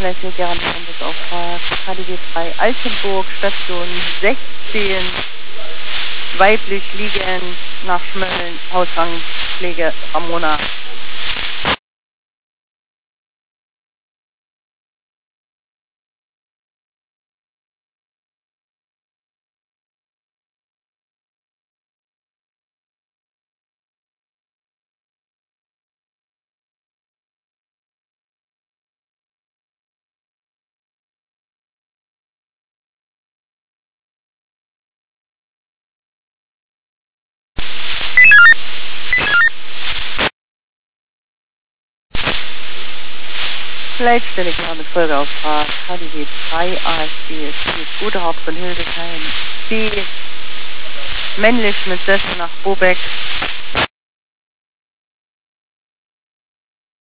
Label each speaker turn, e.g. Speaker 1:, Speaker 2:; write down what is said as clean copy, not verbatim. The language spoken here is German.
Speaker 1: Fläche, gerne Bundesauftrag, KDW 3 Altenburg, Station 16, weiblich liegend, nach Schmölln, Hausrangpflege Ramona. Leitstelle klar mit Folgeauftrag, KDW 3 ASB, ist Gute Hauptmann Hildesheim, B, männlich mit Sessel nach Bobeck,